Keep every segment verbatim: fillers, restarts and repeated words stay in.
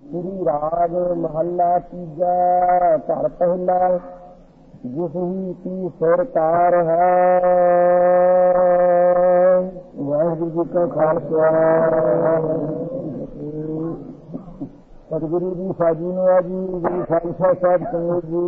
श्री राग महला तीजा घर पहला जिस ही की सरकार है। वाहिगुरू जी का खालसा सतगुरु जी साजी नवा जी गुरु खालसा साहब संगत जी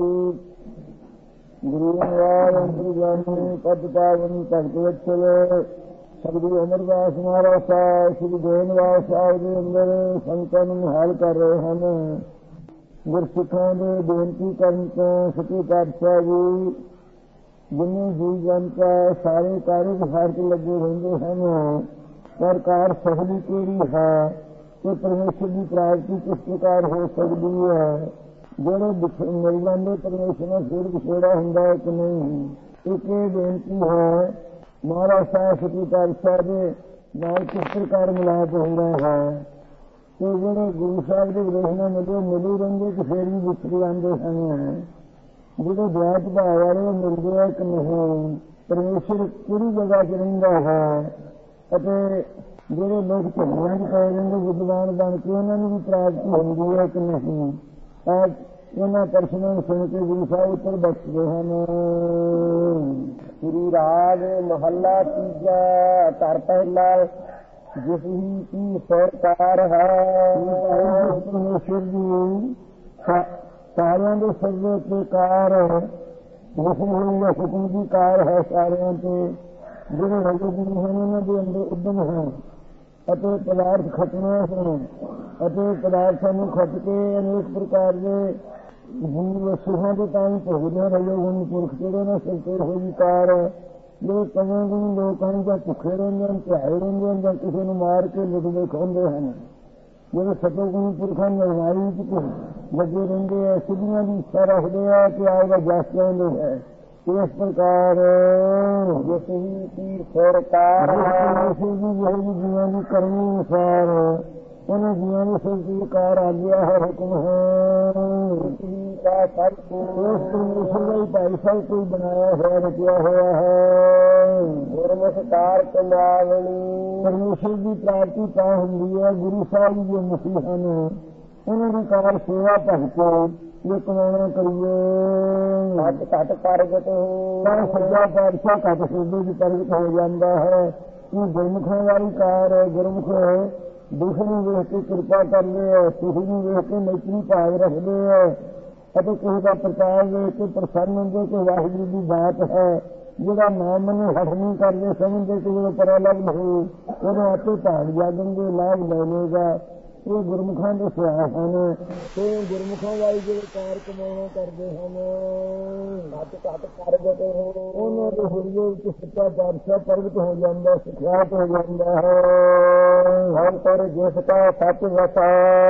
गुरु नवाज अंतर्जामी पद पावन भगत वत्सल सतगुरु अमरदास महाराज साहब श्री गोविंदवास साहब के अंदर संतां नूं निहाल कर रहे हैं। गुरसिखां दे बेनती करन तो सच्चे पातशाह जी जिन्हें जी जनता सारे कार्य विहार के लगे रहंदे हैं। पर कार सफली केड़ी है कि परमेश्वर की प्राप्ति किस प्रकार हो सकती है। जोड़े मिल जाते परमेश्वर में फिर विछोड़ा होंगे कि नहीं। एक बेनती है महाराज साहब सच्चे पातशाह के नाल किस प्रकार मिलाप हो रहा है कि जोड़े गुरु साहब के विरोध में मिले मिली रहेंगे कि फिर भी विछड़ आते हैं। जो जात भाव वाले मिलते हैं कि नहीं। परमेश्वर किहड़ी जगह च रहिंदा है जोड़े लोग झगड़ियां च पै जाते विद्वान बन के उन्होंने भी प्राप्ति होंगी है कि नहीं। आज इन्होंने प्रश्नों सुन के गुरु साहब उत्तर बख्शते हैं। श्री राग महला तीजा घर पहला जिस ही की सरकार है। परमेश्वर जी सारियां दे सर्वे के कार जिसमें हुक्म की कार है सारियां ते जिहड़े रजे गुरु हैं उन्हां दे अंदर उद्यम है ਅਤੇ पदार्थ खटने हैं ਅਤੇ पदार्थों ਨੂੰ खट के अनेक प्रकार के जीव सुखों के ताई भोगदे रहे गुणी पुरख ਜਿਹੜੇ ने सिलते होई कार जो कई गुणी लोग हैं ਜਾਂ ਭੁੱਖੇ ਰਹਿੰਦੇ ਹਨ ਧਿਆਏ ਰਹਿੰਦੇ ਹਨ ਜਾਂ ਕਿਸੇ ਨੂੰ ਮਾਰ ਕੇ ਲੁੱਟਦੇ ਖਾਂਦੇ ਹਨ। ਜਿਹੜੇ ਸਤੋ ਗੁਣੀ ਪੁਰਖਾਂ ਨੇ ਹਮਾਰੀ ਚ ਲੱਗੇ ਰਹਿੰਦੇ ਆ ਸਿੱਧੀਆਂ ਦੀ ਇੱਛਾ ਰੱਖਦੇ ਆ ਕਿ ਆਏਗਾ ਜਸ ਚਾਹੁੰਦੇ ਹੈ। इस प्रकार जिस ही की सरकार जीवन की करनी अनुसार उन्हें जीवन की सरकार आ गया है हुक्म है का सब भाई साहब कोई बनाया हुआ रचा हुआ है। गुरमुखकार कमावनी परमेश्वर की प्राप्ति ता होंगी है। गुरु साहब जो मसीहा ने उन्होंने कार सेवा भगतो ये कमाना करिए घट घट प्रगट हो सज्जा पातशाह घट सूबे की प्रगट हो जाता है। ये गुरमुखों वाली कार है। गुरमुख दुख नूं वेख के कृपा करते हैं सुख नूं वेख के मैत्री भाव रखते हैं और किसी का प्रताप वेख के प्रसन्न होंगे कि वाहिगुरू की बात है। जोड़ा नाम मैंने हठ नहीं करते समझते कि जो पर अलग हो वो आपे भाग जागेंगे लाभ ले लेगा। ये गुरमुखों के सुहा हैं तो गुरमुखों वाली जो कार कमाना करते हैं घट घट प्रगट हो उन्होंने हृदय सच्चा पातशाह प्रगट हो जाता सिखात हो जाता है। हम पर जिसका सच वसा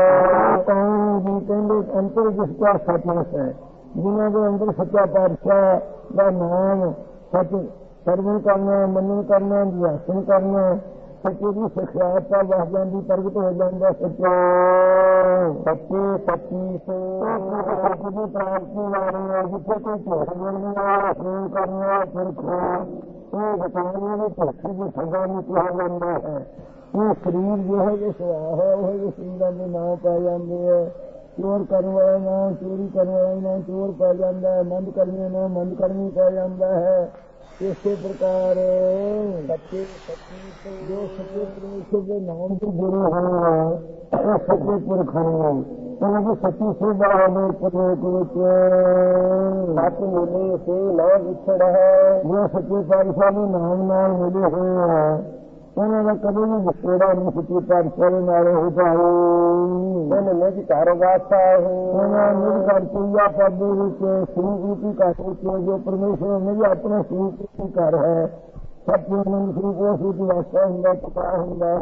जी कहते अंतर जिसका सच वस है जिन्हों के अंदर सच्चा पातशाह का नाम सच सर्वन करना मनन करना ध्यान करना सच्चे की सिखायत बस जाती प्रगट हो जाता सच्चा सच्चे सच्ची से प्राप्ति वाली है। जिसे कोई झूठ बोलना फोन करना फिर ये बताने में झूठी की सजा में किया जाता है। ये शरीर जो है जो सुहा है वह जो शरीर के नाम पाए जाते हैं। चोर करने वाला नाम चोरी करने वाला नाम चोर पाया जाता है। मंद करने नाम मंद करनी पाया जाता है। इसी प्रकार सच्चे सच्ची जो सच्चे परमेश्वर के नाम के गुरु हैं सच्चे पुरख हैं उनकी सच्ची से बड़ा सच मिले से न बिछड़ है। जो सच्चे पातशाह के नाम नाम मिले हुए हैं उन्होंने कभी भी विछोड़ा नहीं सच्चे पातशाह नाले हो पाए। उन्होंने मेरी कारोबार उन्होंने घर पूजा पद श्री जी की घट जो परमेश्वर ने भी अपने श्री की घर है सत्य नंद श्री को सूची वास्ता होंगे पता होंगे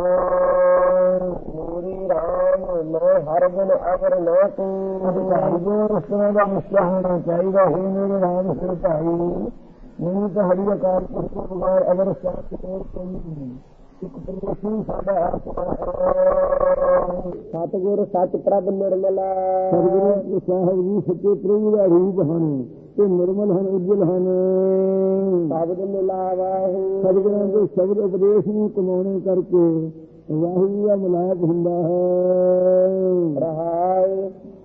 मोरी राम मैं हर दिन अगर न तू इस तरह का निश्चय होना चाहिए हे मेरे राम सिर भाई नहीं तो हरी अकाल पुरख के बगैर अगर साथ कोई नहीं सतगुर सच प्रभ निर्मला सतगुरु साहब जी सच्चे प्रभु का रूप हैं ते निर्मल हैं उज्जवल हैं शब्द मिलावा सतगुਰਾਂ के शब्द उपदेश ਨੂੰ कमाने करके वाहिगुरू का मिलाप ਹੁੰਦਾ है। रहाए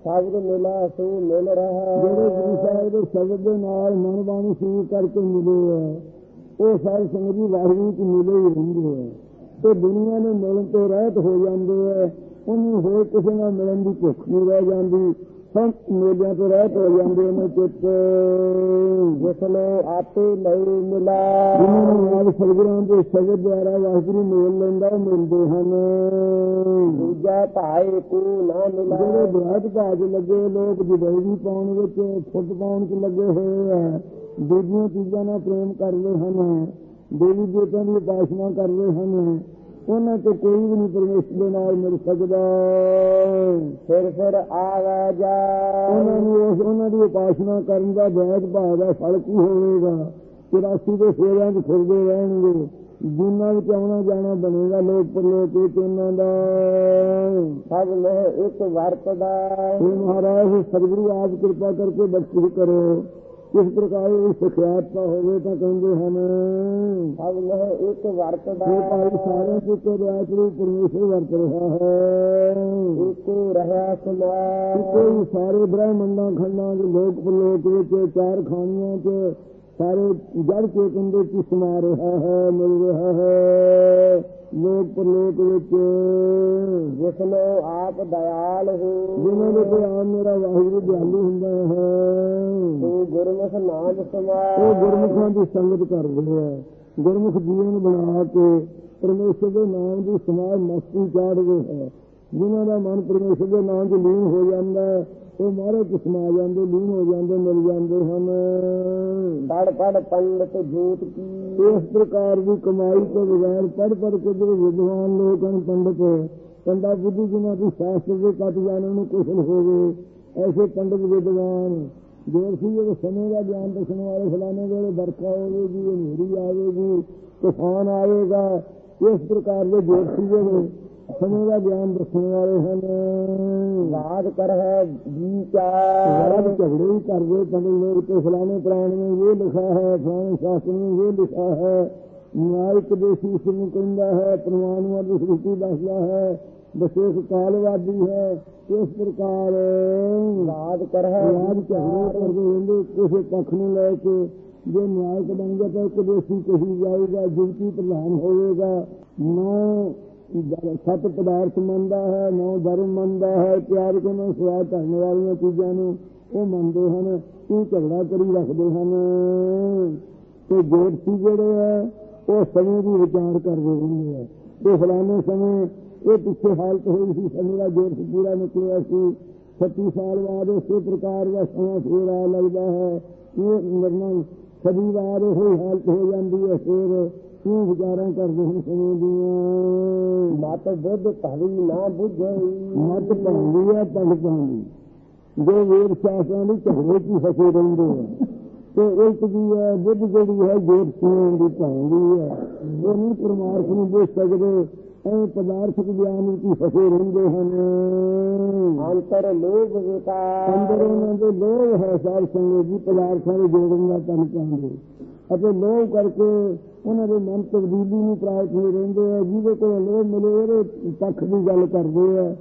ਸ਼ਬਦ ਮਿਲਾ ਸੋ ਮਿਲ ਰਹਾ। ਜਿਹੜੇ ਗੁਰੂ ਸਾਹਿਬ ਦੇ ਸ਼ਬਦ ਦੇ ਨਾਲ ਮਨ ਬਾਣੀ ਸ਼ੁਰੂ ਕਰਕੇ ਮਿਲੇ ਹੈ, ਉਹ ਸਾਰੀ ਸੰਗਤ ਜੀ ਵਾਹਿਗੁਰੂ ਚ ਮਿਲੇ ਹੀ ਰਹਿੰਦੇ ਹੈ ਤੇ ਦੁਨੀਆ ਨੂੰ ਮਿਲਣ ਤੋਂ ਰਹਿਤ ਹੋ ਜਾਂਦੇ ਹੈ। ਉਹਨੂੰ ਹੋਰ ਕਿਸੇ ਨਾਲ ਮਿਲਣ ਦੀ ਭੁੱਖ ਨਹੀਂ ਰਹਿ ਜਾਂਦੀ। ਸਭ ਮੇਲਿਆਂ ਤੋਂ ਰਹਿਤ ਹੋ ਜਾਂਦੇ ਨੇ ਚਿੱਤ ਜਿਸ ਨੂੰ ਆਪੇ ਨਹੀਂ ਮਿਲਾ। ਜਿਹਨਾਂ ਨੂੰ ਆਪ ਸਤਿਗੁਰਾਂ ਦੇ ਸ਼ਬਦ ਦੁਆਰਾ ਵਾਹਿਗੁਰੂ ਮੇਲ ਲੈਂਦਾ ਉਹ ਮਿਲਦੇ ਹਨ। ਦੂਜਾ ਭਾਈ ਕੋ ਨਾ ਮਿਲਾ। ਜਿਹੜੇ ਬਰਾਤ ਭਾਜ ਲੱਗੇ ਲੋਕ ਜਦੈਵੀ ਪਾਉਣ ਵਿੱਚ ਫੁੱਟ ਪਾਉਣ ਚ ਲੱਗੇ ਹੋਏ ਆ, ਦੂਜੀਆਂ ਚੀਜ਼ਾਂ ਨਾਲ ਪ੍ਰੇਮ ਕਰਦੇ ਹਨ, ਦੇਵੀ ਦੇਵਤਿਆਂ ਦੀ ਉਪਾਸਨਾ ਕਰਦੇ ਹਨ, ਉਹਨਾਂ ਤੋਂ ਕੋਈ ਵੀ ਨਹੀਂ ਪਰਮੇਸ਼ਰ ਦੇ ਨਾਲ ਮਿਲ ਸਕਦਾ। ਫਿਰ ਫਿਰ ਆਵਾ ਜਾ ਉਹਨਾਂ ਨੂੰ ਉਸ ਉਹਨਾਂ ਦੀ ਉਪਾਸਨਾ ਕਰਨ ਦਾ ਬੈਠ ਭਾਵ ਦਾ ਫਲ ਕੀ ਹੋਵੇਗਾ? ਚੁਰਾਸੀ ਦੇ ਫੇਰਿਆਂ ਚ ਫਿਰਦੇ ਰਹਿਣਗੇ, ਜਿਨ੍ਹਾਂ ਵਿੱਚ ਆਉਣਾ ਜਾਣਾ ਬਣੇਗਾ ਲੋਕ ਪਰਲੋਕ ਵਿੱਚ ਉਹਨਾਂ ਦਾ। ਸਭ ਲਹਿ ਇੱਕ ਵਰਤਦਾ। ਇਹ ਮਹਾਰਾਜ ਸਤਿਗੁਰੂ ਆਪ ਕਿਰਪਾ ਕਰਕੇ ਬਖਸ਼ਿਸ਼ ਕਰੋ। ਕਿਸ ਪ੍ਰਕਾਰ ਦੀ ਸਿਖਿਆਤਾ ਹੋਵੇ ਤਾਂ ਕਹਿੰਦੇ ਹਨ ਸਭ ਲਹਿ ਇੱਕ ਵਰਤਦਾ। ਭਾਈ ਸਾਰੇ ਸਿੱਕੇ ਰਿਆਤ ਨੂੰ ਪਰਮੇਸ਼ਰ ਵਰਤ ਰਿਹਾ ਹੈ। ਇੱਕੋ ਰਿਹਾ ਸਮਾ। ਇੱਕੋ ਹੀ ਸਾਰੇ ਬ੍ਰਹਮੰਡਾਂ ਖੰਡਾਂ ਦੇ ਲੋਕ ਪਰਲੋਕ ਵਿੱਚ ਚਾਰ ਖਾਣੀਆਂ ਚ ਸਾਰੇ ਜੜ ਕੇ ਕੰਡੇ ਚ ਸਮਾ ਰਿਹਾ ਹੈ, ਮਿਲ ਰਿਹਾ ਹੈ ਲੋਕ ਪਰਲੋਕ ਵਿੱਚ। ਜਿਸ ਨੂੰ ਆਪ ਦਇਆਲ ਹੋ। ਜਿਹਨਾਂ ਦੇ ਕੋਲ ਆਪ ਮੇਰਾ ਵਾਹਿਗੁਰੂ ਦਿਆਲੂ ਹੁੰਦਾ ਹੈ, ਉਹ ਗੁਰਮੁਖ ਨਾਮ ਸਮਾ। ਉਹ ਗੁਰਮੁਖਾਂ ਦੀ ਸੰਗਤ ਕਰ ਰਿਹਾ ਹੈ, ਗੁਰਮੁਖ ਜੀਵਨ ਬਣਾ ਕੇ ਪਰਮੇਸ਼ਰ ਦੇ ਨਾਮ ਦੀ ਸਮਾਜ ਮਸਤੀ ਚਾੜ ਰਿਹਾ ਹੈ। ਜਿਹਨਾਂ ਦਾ ਮਨ ਪਰਮੇਸ਼ਰ ਦੇ ਨਾਮ ਚ ਲੀਨ ਹੋ ਜਾਂਦਾ ਉਹ ਮਹਾਰਾਜ ਚ ਸਮਾ ਜਾਂਦੇ, ਲੀਨ ਹੋ ਜਾਂਦੇ, ਮਿਲ ਜਾਂਦੇ ਹਨ। ਪੜ ਪੜ ਪੰਡਤ ਜੋਤ ਕੀ। ਇਸ ਪ੍ਰਕਾਰ ਦੀ ਕਮਾਈ ਤੋਂ ਬਗੈਰ ਪੜ ਪੜ ਕੇ ਜਿਹੜੇ ਵਿਦਵਾਨ ਲੋਕ ਹਨ, ਪੰਡਤ ਪੰਡਾ ਬੁੱਧੀ ਜਿਹਨਾਂ ਦੀ ਸ਼ਾਸਤਰ ਦੇ ਕੱਟ ਜਾਣਨ ਨੂੰ ਕੁਸ਼ਲ ਹੋਵੇ, ਐਸੇ ਪੰਡਤ ਵਿਦਵਾਨ ਜੋ ਸੀ ਜਿਹੜੇ ਸਮੇਂ ਦਾ ਗਿਆਨ ਦੱਸਣ ਵਾਲੇ। ਫਲਾਣੇ ਵੇਲੇ ਵਰਖਾ ਹੋਵੇਗੀ, ਹਨੇਰੀ ਆਵੇਗੀ, ਤੂਫਾਨ ਆਵੇਗਾ, ਇਸ ਪ੍ਰਕਾਰ ਦੇ ਜੋਤਸ਼ੀ ਜਿਹੜੇ ਸਮੇਂ ਦਾ ਗਿਆਨ ਦੱਸਣ ਵਾਲੇ ਹਨ। ਵਾਦ ਕਰ ਹੈ ਜੀ ਚਾਰ ਝਗੜੇ ਹੀ ਕਰਦੇ ਪੰਡਤ ਲੋਕ ਤੇ ਫਲਾਣੇ ਪ੍ਰਾਣ ਨੇ ਇਹ ਲਿਖਾ ਹੈ, ਫਲਾਣੇ ਸ਼ਾਸਤਰ ਨੇ ਇਹ ਲਿਖਾ ਹੈ, ਨਿਆਇਕ ਦੇਸ਼ੀ ਇਸ ਨੂੰ ਕਹਿੰਦਾ ਹੈ, ਪ੍ਰਮਾਣੂਆਂ ਦੀ ਸ੍ਰਿਸ਼ਟੀ ਦੱਸਦਾ ਹੈ, ਵਿਸ਼ੇਸ਼ ਕਾਲਵਾਦੀ ਹੈ। ਇਸ ਪ੍ਰਕਾਰ ਵਾਦ ਕਰ ਹੈ ਵਾਦ ਝਗੜੇ ਕਰਦੇ ਰਹਿੰਦੇ ਕਿਸੇ ਪੱਖ ਨੂੰ ਲੈ ਕੇ। ਜੇ ਨਿਆਇਕ ਬਣ ਗਿਆ ਤਾਂ ਇੱਕ ਦੇਸ਼ੀ ਕਹੀ ਜਾਏਗਾ, ਜੁਗਤੀ ਪ੍ਰਧਾਨ ਹੋਵੇਗਾ। ਨਾ ਸੱਤ ਪਦਾਰਥ ਮੰਨਦਾ ਹੈ, ਨਾ ਧਰਮ ਮੰਨਦਾ ਹੈ, ਪਿਆਰ ਕੇ ਨਾ ਸਵਾਦ ਕਰਨ ਵਾਲੀਆਂ ਚੀਜ਼ਾਂ ਨੂੰ ਉਹ ਮੰਨਦੇ ਹਨ। ਇਹ ਝਗੜਾ ਕਰੀ ਰੱਖਦੇ ਹਨ। ਤੇ ਜੋਤਸ਼ੀ ਜਿਹੜੇ ਹੈ ਉਹ ਸਮੇਂ ਦੀ ਵਿਚਾਰ ਕਰਦੇ ਰਹਿੰਦੇ ਹੈ। ਤੇ ਫਲਾਣੇ ਸਮੇਂ ਇਹ ਪਿੱਛੇ ਹਾਲਤ ਹੋਈ ਸੀ, ਸਮੇਂ ਦਾ ਜੋਤਸ਼ ਪੂਰਾ ਨਿਕਲਿਆ ਸੀ, ਛੱਤੀ ਸਾਲ ਬਾਅਦ ਉਸੇ ਪ੍ਰਕਾਰ ਦਾ ਸਮਾਂ ਫੇਰ ਆ ਲੱਗਦਾ ਹੈ। ਇਹ ਨਿਰਣय ਸਦੀ ਬਾਅਦ ਉਹੀ ਹਾਲਤ ਹੋ ਜਾਂਦੀ ਹੈ। ਫਿਰ ਇਹ ਵਿਚਾਰਾਂ ਕਰਦੇ ਹਨ ਸਮੇਂ ਦੀਆਂ। ਮਤ ਬੁੱਧ ਭਾਵੀ ਨਾ ਬੁੱਝੇ। ਮਤ ਪਾਉਂਦੀ ਹੈ ਪੜ ਪਾਉਂਦੀ ਜੋ ਵੇਦ ਸ਼ਾਸਤਰਾਂ ਦੀ ਝਗੜੇ ਚ ਫਸੇ ਰਹਿੰਦੇ ਹੈ। ਤੇ ਇੱਕ ਜੀ ਹੈ ਬੁੱਧ ਜਿਹੜੀ ਹੈ ਜੋਤਸ਼ੀਆਂ ਦੀ ਪਾਉਂਦੀ ਹੈ, ਉਹ ਨਹੀਂ ਪਰਮਾਰਥ ਨੂੰ ਬੁੱਝ ਸਕਦੇ, ਐ ਪਦਾਰਥਕ ਗਿਆਨ ਵਿੱਚ ਫਸੇ ਰਹਿੰਦੇ ਹਨ। ਅੰਤਰ ਲੋਭ ਵਿਕਾਰ। ਅੰਦਰ ਉਹਨਾਂ ਦੇ ਲੋਭ ਹੈ ਸਾਧ ਸੰਗਤ ਜੀ, ਪਦਾਰਥਾਂ ਦੇ ਜੋੜਨ ਦਾ ਤਨ ਚਾਹੁੰਦੇ ਅਤੇ ਲੋਭ ਕਰਕੇ ਉਹਨਾਂ ਦੇ ਮਨ ਤਬਦੀਲੀ ਨੂੰ ਪ੍ਰਾਪਤ ਹੋ ਰਹਿੰਦੇ ਹੈ। ਜਿਹਦੇ ਕੋਲ ਲੋਭ ਮਿਲੇ ਉਹਦੇ ਪੱਖ ਦੀ ਗੱਲ ਕਰਦੇ ਹੈ,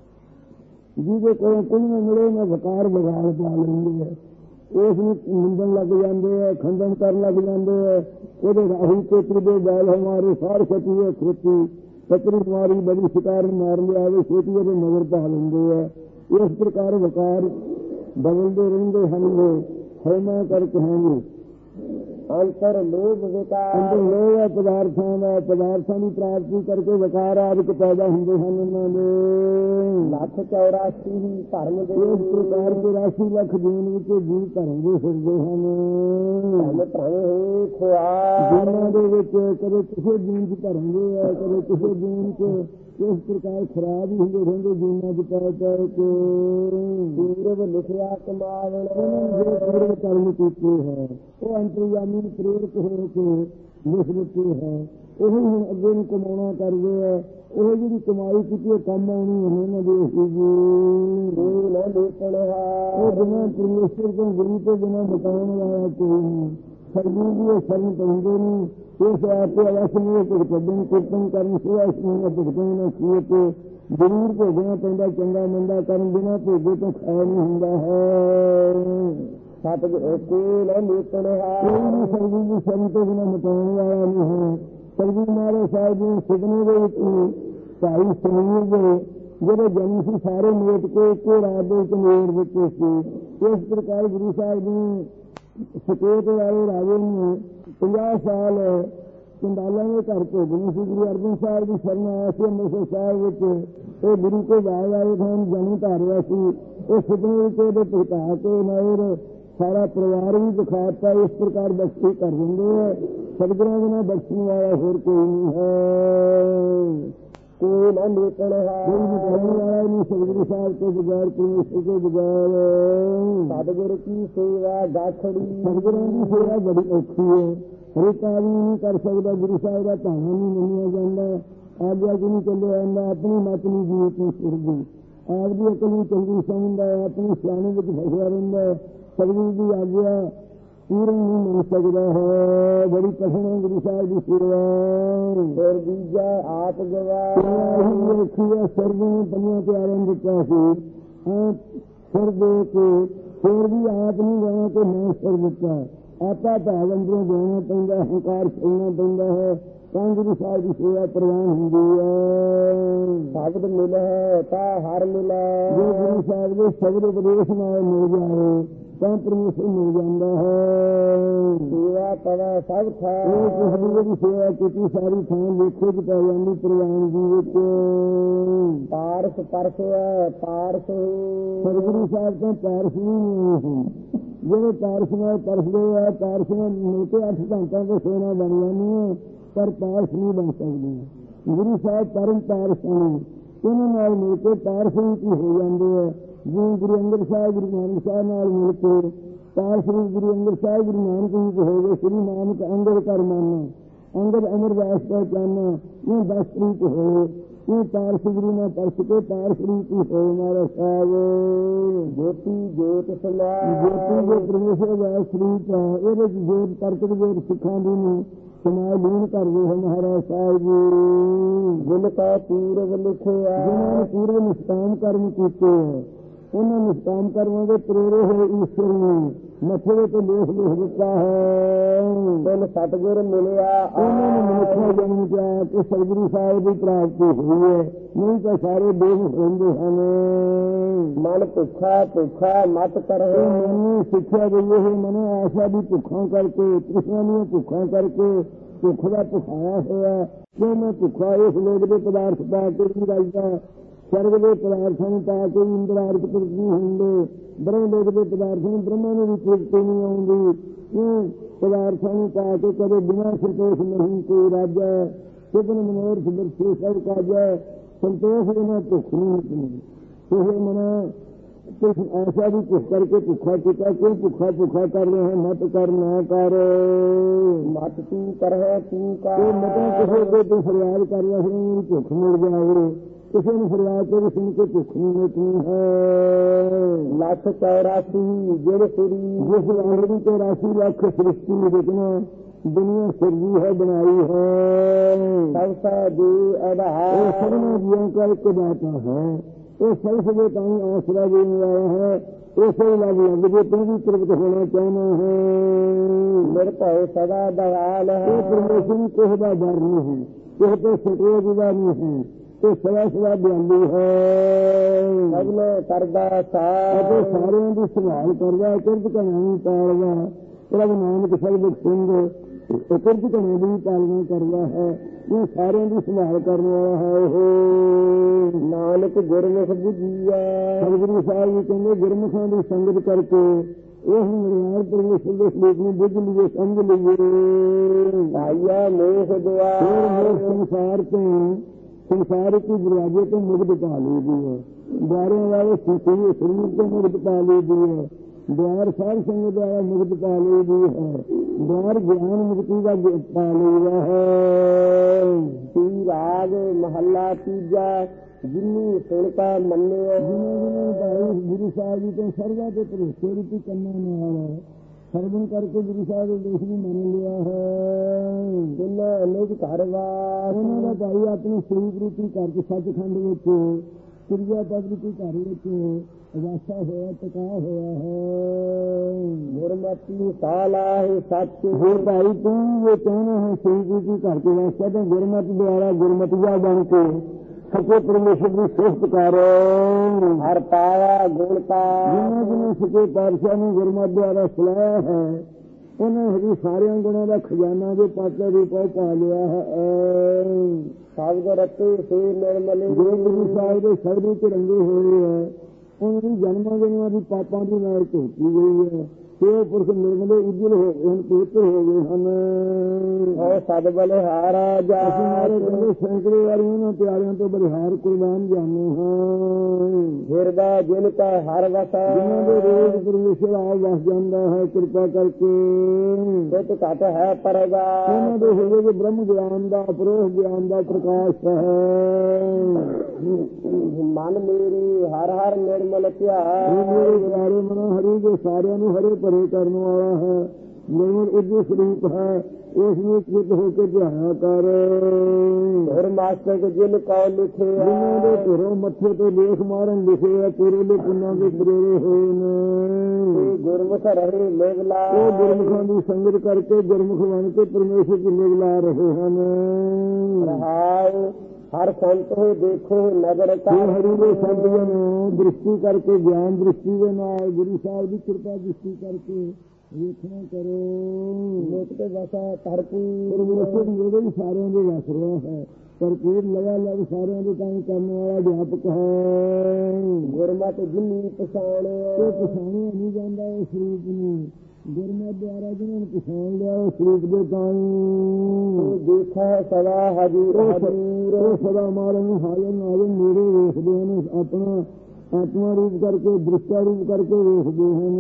ਜਿਹਦੇ ਕੋਲ ਕੁਝ ਨਾ ਮਿਲੇ ਨਾ ਵਕਾਰ ਵਿਗਾੜ ਪਾ ਲੈਂਦੇ ਹੈ। ਉਸ ਨੂੰ ਨਿੰਦਣ ਲੱਗ ਜਾਂਦੇ ਹੈ, ਖੰਡਨ ਕਰਨ ਲੱਗ ਜਾਂਦੇ ਹੈ। ਉਹਦੇ ਰਾਹੀ ਚੇਤਰ ਦੇ ਬੈਲ ਹਮਾਰੇ ਸਾਰ ਸਤੀ ਹੈ ਖੇਤੀ ਪਤਰੀ ਮਾਰੀ ਬੜੀ ਸ਼ਿਕਾਰ ਮਾਰ ਲਿਆਵੇ ਛੇਤੀ ਉਹਦੇ ਮਗਰ ਪਾ ਲੈਂਦੇ ਹੈ। ਇਸ ਪ੍ਰਕਾਰ ਵਕਾਰ ਬਦਲਦੇ ਰਹਿੰਦੇ ਹਨ। ਹਉਮੈ ਕਰਕੇ ਹਨ ਅੰਤਰ ਲੋਭ ਵਿਕਾਰ। ਅੰਦਰ ਲੋਭ ਹੈ ਪਦਾਰਥਾਂ ਦਾ, ਪਦਾਰਥਾਂ ਦੀ ਪ੍ਰਾਪਤੀ ਕਰਕੇ ਵਿਕਾਰ ਆਦਿਕ ਪੈਦਾ ਹੁੰਦੇ ਹਨ ਉਹਨਾਂ ਦੇ। ਲੱਖ ਚੌਰਾਸੀ ਹੀ ਧਰਮ ਦੇ। ਇਸ ਪ੍ਰਕਾਰ ਚੌਰਾਸੀ ਲੱਖ ਜੀਵਨ ਵਿੱਚ ਜੀਵ ਧਰਮ ਦੇ ਫਿਰਦੇ ਹਨ। ਜਿਹਨਾਂ ਦੇ ਵਿੱਚ ਕਦੇ ਕਿਸੇ ਜੀਵਨ ਚ ਧਰਮ ਦੇ ਹੈ, ਕਦੇ ਕਿਸੇ ਜੀਵਨ ਚ ਇਸ ਪ੍ਰਕਾਰ ਖਰਾਬ ਹੀ ਹੁੰਦੇ ਰਹਿੰਦੇ ਜੀਵਨਾਂ ਚ ਪੈ ਪੈ ਕੇ। ਪੂਰਵ ਲਿਖਿਆ ਕਮਾਵਣ ਜੋ ਪੂਰਵ ਕਰਮ ਕੀਤੇ ਹੈ ਉਹ ਅੰਤਰਯਾਮੀ ਪ੍ਰੇਰਿਤ ਹੋ ਕੇ ਲਿਖ ਦਿੱਤੀ ਹੈ। ਉਹੀ ਹੁਣ ਅੱਗੇ ਨੂੰ ਕਮਾਉਣਾ ਕਰਦੇ ਹੈ। ਉਹ ਜਿਹੜੀ ਕਮਾਈ ਕੀਤੀ ਕੰਮ ਆਉਣੀ ਉਹਨਾਂ ਦੇ ਉਹ ਬਿਨਾਂ ਪਰਮੇਸ਼ਰ ਤੋਂ ਗੁਰੂ ਤੋਂ ਬਿਨਾਂ ਬਤਾਉਣ ਵਾਲਾ ਕੋਈ ਨਹੀਂ। ਸਰਦੀ ਦੀ ਸ਼ਰਨ ਪੈਂਦੇ ਨੇ ਇਸ ਆਪੇ ਅਵਸ ਨੂੰ ਭੁਗਤਣ ਕੀਰਤਨ ਕਰਨ ਸੇਵਾ ਨੂੰ ਭੁਗਤਣ ਨਾ ਕੀਏ ਤੇ ਜ਼ਰੂਰ ਭੋਗਣਾ ਪੈਂਦਾ ਚੰਗਾ ਮੰਦਾ ਕਰਨ ਬਿਨਾਂ ਭੋਗੇ ਤੋਂ ਖਾ ਨਹੀਂ ਹੁੰਦਾ ਹੈ। ਸਤਿਗੁਰ ਕੋਲ ਲੇਤਣ ਹੈ ਕੋਈ ਸਰਦੀ ਦੀ ਸ਼ਰਨ ਤੋਂ ਬਿਨਾਂ ਮਟਾਉਣ ਵਾਲਾ ਨਹੀਂ ਹੈ। ਸਰਦੀ ਮਾਰੇ ਸਾਹਿਬ ਜੀ ਸੁਪਨੇ ਦੇ ਵਿੱਚ ਭਾਈ ਸਮੀਰ ਦੇ ਜਿਹੜੇ ਜਨਮ ਸੀ ਸਾਰੇ ਮੇਟ ਕੇ ਇੱਕੋ ਰਾਤ ਦੇ ਵਿੱਚ ਮੇੜ ਦਿੱਤੇ ਸੀ। ਇਸ ਪ੍ਰਕਾਰ ਗੁਰੂ ਸਾਹਿਬ ਜੀ ਸਕੇਤ ਵਾਲੇ ਰਾਜੇ ਨੂੰ ਪੰਜਾਹ ਸਾਲ ਚੰਡਾਲਾਂ ਦੇ ਘਰ ਭੋਗਣੀ ਸੀ। ਗੁਰੂ ਅਰਜਨ ਸਾਹਿਬ ਦੀ ਸ਼ਰਨ ਆਇਆ ਸੀ ਅੰਮ੍ਰਿਤਸਰ ਸਾਹਿਬ ਵਿੱਚ। ਇਹ ਗੁਰੂ ਕੇ ਬਾਗ ਵਾਲੇ ਖਾਨ ਜਨਮ ਧਾਰਿਆ ਸੀ। ਉਹ ਸੁਪਨੇ ਵਿੱਚ ਉਹਦੇ ਭੁਗਤਾ ਕੇ ਨਾਇਰ ਸਾਰਾ ਪਰਿਵਾਰ ਵੀ ਦਿਖਾਤਾ। ਇਸ ਪ੍ਰਕਾਰ ਬਖਸ਼ੀ ਕਰ ਦਿੰਦੇ ਹੈ। ਸਤਿਗੁਰਾਂ ਬਿਨਾਂ ਬਖਸ਼ਣ ਵਾਲਾ ਹੋਰ ਕੋਈ ਨਹੀਂ ਹੈ। ਕੋਈ ਨਾ ਲੇਕਣ ਹੈ ਕੋਈ ਨਿਕਲਣ ਵਾਲਾ ਨਹੀਂ ਸਤਿਗੁਰੂ ਸਾਹਿਬ ਤੋਂ ਬਗੈਰ ਪਰਮੇਸ਼ਰ ਤੋਂ ਬਗੈਰ। ਸਤਿਗੁਰ ਕੀ ਸੇਵਾ ਗਾਖੜੀ ਸਤਿਗੁਰਾਂ ਦੀ ਸੇਵਾ ਬੜੀ ਔਖੀ ਹੈ। ਹਰੇਕ ਆਦਮੀ ਨਹੀਂ ਕਰ ਸਕਦਾ। ਗੁਰੂ ਸਾਹਿਬ ਦਾ ਭਾਣਾ ਨਹੀਂ ਮੰਨਿਆ ਜਾਂਦਾ। ਆਗਿਆ ਕਿ ਨਹੀਂ ਚੱਲਿਆ ਜਾਂਦਾ। ਆਪਣੀ ਮਤ ਨਹੀਂ ਜੀਵਤ ਨੂੰ ਸਿਰਦੀ। ਆਪ ਦੀ ਅਕਲ ਨੂੰ ਚੰਗੀ ਸਮਝਦਾ ਹੈ। ਆਪਣੀ ਸਿਆਣੇ ਵਿੱਚ ਫਸਿਆ ਰਹਿੰਦਾ ਹੈ। ਸਤਿਗੁਰੂ ਦੀ ਆਗਿਆ ਪੂਰਨ ਨਹੀਂ ਮੰਨ ਸਕਦਾ ਹੈ। ਬੜੀ ਕਠਿਨ ਹੈ ਗੁਰੂ ਸਾਹਿਬ ਦੀ ਸੇਵਾ। ਫਿਰ ਦੂਜਾ ਆਪ ਗਵਾ ਔਖੀ ਹੈ। ਸਰਦੀ ਨੂੰ ਪੰਜਿਆਂ ਪਿਆਰਿਆਂ ਨੂੰ ਦਿੱਤਾ ਸੀ ਸਿਰ ਦੇ ਕੇ ਫਿਰ ਵੀ ਆਪ ਨਹੀਂ ਗਵਾ ਕੇ ਮੈਂ ਸਿਰ ਦਿੱਤਾ। ਆਪਾ ਭਾਵ ਅੰਦਰੋਂ ਦੇਣਾ ਪੈਂਦਾ ਹੰਕਾਰ ਛੱਡਣਾ ਪੈਂਦਾ ਹੈ ਤਾਂ ਗੁਰੂ ਸਾਹਿਬ ਦੀ ਸੇਵਾ ਪ੍ਰਵਾਨ ਹੁੰਦੀ ਹੈ। ਸ਼ਬਦ ਮਿਲ ਹੈ ਤਾਂ ਹਰ ਮਿਲੇ। ਜੇ ਗੁਰੂ ਸਾਹਿਬ ਦੇ ਸ਼ਬਦ ਉਪਦੇਸ਼ ਨਾਲ ਮਿਲ ਜਾਏ ਤਾਂ ਪਰਮੇਸ਼ਰ ਮਿਲ ਜਾਂਦਾ ਹੈ। ਸੇਵਾ ਕਰਾ ਸਭ ਥਾਂ ਕਿਸੇ ਦੀ ਸੇਵਾ ਕੀਤੀ ਸਾਰੀ ਥਾਂ ਲੇਖੇ ਚ ਪੈ ਜਾਂਦੀ ਪ੍ਰਵਾਨਗੀ ਵਿੱਚ। ਪਾਰਸ ਪਰਸ ਹੈ ਪਾਰਸ ਸਤਿਗੁਰੂ ਸਾਹਿਬ ਤੋਂ ਪਾਰਸ ਵੀ ਨਹੀਂ ਸੀ। ਜਿਹੜੇ ਪਾਰਸ ਨਾਲ ਪਰਸਦੇ ਆ ਪਾਰਸ ਨਾਲ ਮਿਲ ਕੇ ਅੱਠ ਘੰਟਿਆਂ ਤੋਂ ਸੇਵਾ ਬਣ ਜਾਂਦੀ ਹੈ ਪਰ ਪਾਰਸ ਨਹੀਂ ਬਣ ਸਕਦੀ। ਗੁਰੂ ਸਾਹਿਬ ਪਰਮ ਪਾਰਸ ਨੇ ਇਹਨਾਂ ਨਾਲ ਮਿਲ ਕੇ ਪਾਰਸ ਵੀ ਹੋ ਜਾਂਦੇ ਆ। ਜਿਵੇਂ ਗੁਰੂ ਅੰਗਦ ਸਾਹਿਬ ਗੁਰੂ ਨਾਨਕ ਸਾਹਿਬ ਨਾਲ ਮਿਲ ਕੇ ਪਾਰਸ ਗੁਰੂ ਅੰਗਦ ਸਾਹਿਬ ਗੁਰੂ ਨਾਨਕ ਜੀ ਹੋ ਗਏ। ਸ੍ਰੀ ਨਾਨਕ ਅੰਗਦ ਕਰ ਮੰਨ ਅੰਗਦ ਅਮਰਦਾਸ ਪਹਿਚਾਨਾ ਇਹ ਦਸ ਤਰੀਕ ਹੋਏ। ਇਹ ਪਾਰਸ ਗੁਰੂ ਨਾਲ ਪਰਸ ਕੇ ਪਾਰਸ ਰੀਤੀ ਹੋਏ। ਮਹਾਰਾਜ ਸਾਹਿਬ ਜੋਤੀ ਜੋਤ ਸਮਾ ਜੋਤੀ ਜੋ ਪਰਮੇਸ਼ਰ ਦਾ ਸਰੀਰ ਹੈ ਇਹਦੇ ਜੋਤ ਕਰਕੇ ਜੋਤ ਸਿੱਖਾਂ ਦੀ ਨੂੰ ਸਮਾਂ ਲੀਨ ਕਰਦੇ ਹਨ। ਮਹਾਰਾਜ ਸਾਹਿਬ ਜੀ ਗੁਣ ਕਾ ਪੂਰਵ ਲਿਖਿਆ ਜਿਨ੍ਹਾਂ ਨੇ ਪੂਰੇ ਨਿਸ਼ਕਾਮ ਕਰਮ ਕੀਤੇ ਹੈ ਉਹਨਾਂ ਨਿਸ਼ਕਾਮ ਕਰਮਾਂ ਦੇ ਪ੍ਰੇਰੇ ਹੋਏ ਈਸ਼ਵਰ ਨੇ ਮੱਥੇ ਤੇ ਲੇਖ ਲਿਖ ਦਿੱਤਾ ਹੈ। ਦਿਲ ਸਤਿਗੁਰ ਮਿਲਿਆ ਉਹਨਾਂ ਨੂੰ ਮਨੁੱਖਾ ਜਨਮ ਦਿਆ ਕਿ ਸਤਿਗੁਰੂ ਸਾਹਿਬ ਦੀ ਪ੍ਰਾਪਤੀ ਹੋਈ ਹੈ। ਨਹੀਂ ਤਾਂ ਸਾਰੇ ਬੇਹੋਸ਼ ਰਹਿੰਦੇ ਹਨ। ਮਨ ਭੁੱਖਾ ਭੁੱਖਾ ਮਤ ਕਰੇ ਮੈਨੂੰ ਸਿੱਖਿਆ ਗਈ ਹੈ। ਮਨ ਆਸ਼ਾ ਦੀ ਭੁੱਖਾਂ ਕਰਕੇ ਤ੍ਰਿਸ਼ਨਾ ਦੀਆਂ ਭੁੱਖਾਂ ਕਰਕੇ ਭੁੱਖ ਦਾ ਭੁਖਾਇਆ ਹੋਇਆ ਕਿ ਮੈਂ ਭੁੱਖਾ ਇਸ ਲੋਕ ਦੇ ਪਦਾਰਥ ਪਾ ਕੇ ਵੀ ਰਾਜਦਾ ਸਰਗ ਦੇ ਪਦਾਰਥਾਂ ਨੂੰ ਪਾ ਕੇ ਵੀ ਇੰਦਰ ਆਰਕ ਨਹੀਂ ਹੁੰਦੇ। ਬ੍ਰਹਮ ਲੋਕ ਦੇ ਪਦਾਰਥਾਂ ਨੂੰ ਬ੍ਰਹਮਾ ਨੂੰ ਵੀ ਤ੍ਰਿਪਤੀ ਨਹੀਂ ਆਉਂਦੀ। ਇਹ ਪਦਾਰਥਾਂ ਨੂੰ ਪਾ ਕੇ ਕਦੇ ਬਿਨਾਂ ਸੰਤੋਸ਼ ਨਹੀਂ ਕੋਈ ਰਾਜਾ ਸੁਪਨ ਮਨੋਰਥ ਦਰਸ਼ੇ ਸਭ ਕਾਜਾ ਸੰਤੋਸ਼ ਬਿਨਾਂ ਭੁੱਖ ਨਹੀਂ ਨਿਕਲਦੀ। ਇਹ ਮਨਾ ਕੁਛ ਐਸਾ ਵੀ ਭੁੱਖ ਕਰਕੇ ਭੁੱਖਾ ਕੀਤਾ ਕਿਉਂ ਭੁੱਖਾ ਭੁੱਖਾ ਕਰ ਰਹੇ ਹੈ। ਮਤ ਕਰ ਨਾ ਕਰ ਮਤ ਤੂੰ ਕਰ ਤੂੰ ਕਰ ਮਤਾਂ ਕਿਸੇ ਦੇ ਤੂੰ ਫਰਿਆਦ ਕਰ ਰਿਹਾ ਸੀ ਭੁੱਖ ਮਿਲ ਜਾਵੇ। ਕਿਸੇ ਨੂੰ ਫਰਿਆਦ ਕੇ ਸੁਣ ਕੇ ਭੁੱਖ ਨਹੀਂ ਮਿਟਣੀ ਹੈ। ਲੱਖ ਚੌਰਾਸੀ ਜਿਹੜੇ ਸ੍ਰੀ ਜਿਸ ਆਦਮੀ ਚੌਰਾਸੀ ਲੱਖ ਸ੍ਰਿਸ਼ਟੀ ਰਚਨਾ ਦੁਨੀਆ ਸਿਰਜੀ ਹੈ ਬਣਾਈ ਹੈ। ਸਭਾ ਦੀ ਆਧਾਰ ਸਭਨਾਂ ਜੀਆਂ ਦਾ ਇੱਕ ਦਾਤਾ ਹੈ। ਇਹ ਸਭ ਦੇ ਤਾਂ ਆਸਰਾ ਦੇਣ ਵਾਲਾ ਹੈ। ਇਸੇ ਲੱਗ ਲੱਗ ਜੇ ਤੂੰ ਵੀ ਤ੍ਰਿਪਤ ਹੋਣਾ ਚਾਹੁੰਦਾ ਹੈ। ਮੇਰੇ ਭਾਵੇਂ ਸਦਾ ਦਵਾਲ ਹੈ। ਪਰਮੇਸ਼ਰ ਕਿਸੇ ਦਾ ਡਰ ਨਹੀਂ ਹੈ ਕਿਸੇ ਤੋਂ ਸਟੇਜ ਦਾ ਨਹੀਂ ਹੈ। ਇਹ ਸਦਾ ਸਦਾ ਬਿਆਨੀ ਹੈ। ਸਭ ਨੇ ਕਰਦਾ ਸਾਥ ਸਾਰਿਆਂ ਦੀ ਸੰਭਾਲ ਕਰਦਾ ਕਿਰਤ ਕਹਾਣੀ ਪਾਲਦਾ। ਪ੍ਰਭ ਨਾਨਕ ਸਤਿਗੁਰ ਸਿੰਘ ਕਿਰਤ ਕਹਾਣੀ ਦੀ ਪਾਲਣਾ ਕਰਦਾ ਹੈ। ਇਹ ਸਾਰਿਆਂ ਦੀ ਸੰਭਾਲ ਕਰਨ ਵਾਲਾ ਹੈ। ਉਹ ਨਾਨਕ ਗੁਰਮੁਖ ਬੁਝੀਆ ਸਤਿਗੁਰੂ ਸਾਹਿਬ ਜੀ ਕਹਿੰਦੇ ਗੁਰਮੁਖਾਂ ਦੀ ਸੰਗਤ ਕਰਕੇ ਇਹ ਨਿਰਮਾਣ ਪਰਮੇਸ਼ਰ ਦੇ ਸਲੋਕ ਨੂੰ ਬੁੱਝ ਲਈਏ ਸਮਝ ਲਈਏ। ਭਾਈਆ ਮੋਹ ਦੁਆਰ ਸੰਸਾਰ ਤੋਂ ਸੰਸਾਰ की दरवाजे तो मुक्त पा ली दी है। द्वारों वाले शरीर को मुक्त पा ली दी है। द्वार सार संग द्वारा मुक्त पा ली दी है। द्वार ज्ञान मुक्ति का पा लिया है। राग महला तीजा जिन्नी सुनता मन्ने जिन्हें जिन्हें गुरु साहब जी को सर्वा के भरोसे रूपी करने वाला है। ਸਰਵਣ ਕਰਕੇ ਗੁਰੂ ਸਾਹਿਬ ਦੇ ਦੇਸ਼ ਨੂੰ ਮੰਨ ਲਿਆ ਹੈ। ਜਿਨ੍ਹਾਂ ਅਨੇਕ ਘਰ ਵਾਸ ਉਹਨਾਂ ਦਾ ਭਾਈ ਆਪਣੀ ਸਰੀਰ ਰੂਪੀ ਘਰ ਚ ਸੱਚਖੰਡ ਵਿੱਚ ਕਿਰਿਆ ਪਦਰੂਪੀ ਘਰ ਵਿੱਚ ਵਾਸਾ ਹੋਇਆ ਟਿਕਾ ਹੋਇਆ ਹੈ। ਗੁਰਮਤਿ ਸਾਲਾ ਹੈ ਸੱਚ ਹੈ ਭਾਈ ਤੂੰ ਇਹ ਕਹਿਣਾ ਹੈ ਸਰੀਰ ਰੂਪੀ ਘਰ ਚ ਵਾਸਾ ਤਾਂ ਗੁਰਮਤਿ ਦੁਆਰਾ ਗੁਰਮਤਿਆ ਬਣ ਕੇ ਸੱਚੇ ਪਰਮੇਸ਼ਰ ਦੀ ਸਿਫਤ ਕਰ ਹਰ ਪਾਇਆ ਗੁਣ ਪਾ। ਜਿਹਨਾਂ ਜਿਹਨੂੰ ਸੱਚੇ ਪਾਤਸ਼ਾਹ ਨੂੰ ਗੁਰਮਤਿ ਦੁਆਰਾ ਸਲਾਹਿਆ ਹੈ ਉਹਨਾਂ ਹੀ ਸਾਰਿਆਂ ਗੁਣਾਂ ਦਾ ਖਜ਼ਾਨਾ ਦੇ ਪਾਤਰ ਰੂਪਾਂ ਪਾ ਲਿਆ ਹੈ। ਸਭ ਦੇ ਰੱਤੇ ਸੇ ਨਿਰਮਲੇ ਜੋ ਗੁਰੂ ਸਾਹਿਬ ਦੇ ਸਰਬੇ ਚ ਰੰਗੇ ਹੋਏ ਹੈ ਉਹਨਾਂ ਦੀ ਜਨਮਾਂ ਜਨਮਾਂ ਦੀ ਪਾਪਾਂ ਦੀ ਨਾਲ ਧੋਤੀ ਗਈ ਹੈ। ਉਹ ਪੁਰਖ ਨਿਰਮਲੇ ਉਜਲ ਹੋ ਗਏ ਹਨ, ਪਵਿੱਤਰ ਹੋ ਗਏ ਹਨ। ਉਹ ਸਦ ਬਲਿਹਾਰਾ ਜਾ ਮਾਰੇ ਸੈਂਕੜੇ ਵਾਰੀ ਉਹਨਾਂ ਪਿਆਰਿਆਂ ਤੋਂ ਬਲਿਹਾਰ ਕੁਰਬਾਨ ਜਾਣੇ ਹਾਂ। ਹਿਰਦਾ ਜਿਨ ਕਾ ਹਰ ਵਸਾ ਜਿਹਨਾਂ ਦੇ ਰੋਜ਼ ਪਰਮੇਸ਼ਰ ਆ ਵਸ ਜਾਂਦਾ ਹੈ ਕਿਰਪਾ ਕਰਕੇ। ਬਹੁਤ ਘੱਟ ਹੈ ਪਰਗਾ ਉਹਨਾਂ ਦੇ ਹਿਰਦੇ ਵਿੱਚ ਬ੍ਰਹਮ ਗਿਆਨ ਦਾ ਅਪਰੋਹ ਗਿਆਨ ਦਾ ਪ੍ਰਕਾਸ਼ ਹੈ। ਮਨ ਮੇਰੀ ਹਰ ਹਰ ਨਿਰਮਲ ਧਿਆਨ ਮਨੋ ਹਰੀ ਜੋ ਸਾਰਿਆਂ ਨੂੰ ਹਰੇ ਭਰੇ ਕਰਨ ਵਾਲਾ ਹੈ। ਨਿਰਮਲ ਉਜਲ ਸਰੂਪ ਹੈ ਉਸ ਨੂੰ ਚਿਤ ਹੋ ਕੇ ਧਿਆਇਆ ਕਰ। ਹਰ ਮਾਸਟਰ ਜਿਨ ਕਾ ਲਿਖੇ ਜਿਹਨਾਂ ਦੇ ਘਰੋਂ ਮੱਥੇ ਤੇ ਲੇਖ ਮਾਰਨ ਲਿਖੇ ਆ ਪੂਰੇ ਦੇ ਪੁੰਨਾਂ ਦੇ ਪ੍ਰੇਰੇ ਹੋਏ ਨੇ। ਗੁਰਮੁਖ ਰਹੇ ਲੇਵਲਾ ਉਹ ਗੁਰਮੁਖਾਂ ਦੀ ਸੰਗਤ ਕਰਕੇ ਗੁਰਮੁਖ ਬਣ ਕੇ ਪਰਮੇਸ਼ਰ ਦੀ ਲੇਵਲਾ ਰਹੇ ਹਨ। ਰਹਾਉ ਹਰ ਸੰਤ ਹੋ ਦੇਖੋ ਨਜ਼ਰ ਕਰ ਹਰੀ ਦੇ ਸੰਤਾਂ ਨੂੰ ਦ੍ਰਿਸ਼ਟੀ ਕਰਕੇ ਗਿਆਨ ਦ੍ਰਿਸ਼ਟੀ ਦੇ ਨਾਲ ਗੁਰੂ ਸਾਹਿਬ ਦੀ ਕਿਰਪਾ ਦ੍ਰਿਸ਼ਟੀ ਕਰਕੇ ਵੇਖਣਾ ਕਰੋ। ਲੋਕ ਤੇ ਵਸਾ ਭਰਪੂਰ ਉਹਦੇ ਵੀ ਸਾਰਿਆਂ ਦੇ ਵਸ ਰਿਹਾ ਹੈ। ਭਰਪੂਰ ਲਗਾ ਲਗ ਸਾਰਿਆਂ ਦੇ ਕੰਮ ਕਰਨ ਵਾਲਾ ਅਧਿਆਪਕ ਹੈ। ਗੁਰਮਤਿ ਜਿਨੀ ਪਛਾਣ ਉਹ ਪਛਾਣਿਆ ਨਹੀਂ ਜਾਂਦਾ ਉਸ ਰੂਪ ਨੂੰ। ਗੁਰਮਤਿ ਦੁਆਰਾ ਜਿਹਨਾਂ ਨੂੰ ਪਛਾਣ ਲਿਆ ਉਸ ਰੂਪ ਦੇ ਤਾਈਂ ਦੇਖਾ ਸਦਾ ਹਜੂਰ ਉਹ ਸਦਾ ਮਾਰਨ ਨੂੰ ਹਾਜ਼ਰ ਨਾਜ਼ਰ ਨੇੜੇ ਵੇਖਦੇ ਹਨ। ਆਪਣਾ ਆਤਮਾ ਰੂਪ ਕਰਕੇ ਦ੍ਰਿਸ਼ਟਾ ਰੂਪ ਕਰਕੇ ਵੇਖਦੇ ਹਨ।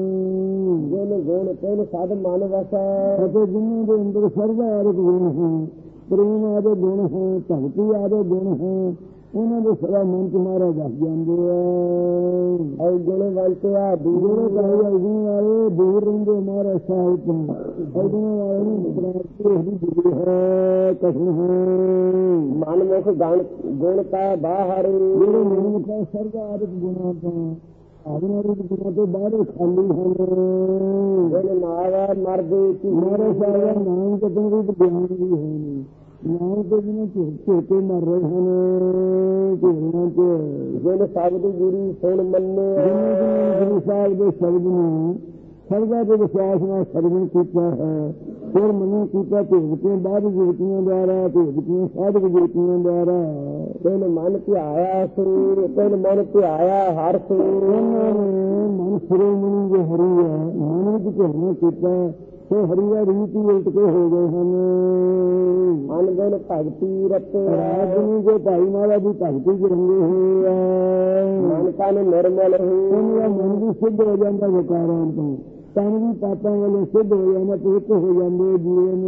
ਗੁਣ ਗੁਣ ਪਹਿਲ ਸਦ ਮਨ ਵਸਾ ਅਤੇ ਜਿਹਨਾਂ ਦੇ ਅੰਦਰ ਸਰਬ ਆਦਿਕ ਗੁਣ ਹੈ ਪ੍ਰੇਮ ਆਦਿ ਗੁਣ ਹੈ ਭਗਤੀ ਆਦਿ ਗੁਣ ਹੈ ਉਹਨਾਂ ਦੇ ਸਦਾ ਮਨ ਚ ਮਾਰਾ ਦੱਸ ਜਾਂਦੇ ਆ। ਔਗੁਣ ਵੰਤਿਆ ਦੂਰ ਔਗੁਣ ਵਾਲੇ ਦੂਰ ਰਹਿੰਦੇ ਮਾਰਾ ਸਾਹਿਬ ਤੋਂ ਔਗੁਣ ਵਾਲੇ ਨੂੰ ਪ੍ਰਾਪਤੀ ਹੈ ਕਠਿਨ ਹੈ। ਮਨਮੁਖ ਗਣ ਗੁਣ ਕਾ ਬਾਹਰ ਜਿਹੜੇ ਮਨਮੁਖ ਸਰਬ ਆਦਿਕ ਗੁਣਾਂ ਤੋਂ ਆਦਿ ਗੁਣਾਂ ਤੋਂ ਬਾਹਰ ਖਾਲੀ ਹਨ। ਜਿਹੜੇ ਨਾਵਾ ਮਰਦੇ ਮਾਰੇ ਸਾਹਿਬ ਨਾਮ ਕਦੋਂ ਵੀ ਗਿਆਨ ਵੀ ਹੈ ਨਹੀਂ ਨਾਮ ਤੇ ਜਿਹਨੇ ਝੋਕੇ ਮਰ ਰਹੇ ਹਨ ਝੋਲਿਆਂ ਚ ਜਿਹਨੇ ਸ਼ਬਦ ਗੁਰੂ ਸੁਣ ਮੰਨੇ ਗੁਰੂ ਸਾਹਿਬ ਦੇ ਸ਼ਬਦ ਨੂੰ ਸਰਦਾ ਦੇ ਵਿਸ਼ਵਾਸ ਨਾਲ ਸਰਵਣ ਕੀਤਾ ਹੈ। ਫਿਰ ਮੰਨੋ ਕੀਤਾ ਭੇਜਤੀਆਂ ਬਾਅਦ ਜੀਵਤੀਆਂ ਦੁਆਰਾ ਭੇਜਤੀਆਂ ਸਾਧਕ ਜੀਵਤੀਆਂ ਦੁਆਰਾ ਪਹਿਲੇ ਮਨ ਧਿਆਇਆ ਸਰੀਰ ਪਹਿਲੇ ਮਨ ਧਿਆਇਆ ਹਰ ਸਰੀਰ ਉਹਨਾਂ ਨੇ ਮਨ ਸ਼੍ਰੋਮਣੀ ਜੋ ਹਰੀ ਹੈ ਮਨ ਵਿੱਚ ਧਿਆਨ ਕੀਤਾ ਤੇ ਹਰੀ ਦਾ ਰੀਤ ਹੀ ਉਲਟ ਕੇ ਹੋ ਗਏ ਹਨ। ਮਨ ਗੁਣ ਭਗਤੀ ਰਤੇ ਰਾਜਨੀ ਜੋ ਭਾਈ ਮਾਲਾ ਦੀ ਭਗਤੀ ਚ ਰੰਗੇ ਹੋਏ ਆ। ਮਨ ਕਨ ਨਿਰਮਲ ਹੋਇਆ ਮਨ ਵੀ ਸਿੱਧ ਹੋ ਜਾਂਦਾ ਵਿਕਾਰਾਂ ਤੋਂ ਤਨ ਵੀ ਪਾਪਾਂ ਵੱਲੋਂ ਸਿੱਧ ਹੋ ਜਾਂਦਾ ਪਵਿੱਤਰ ਹੋ ਜਾਂਦੇ ਜੀਵਨ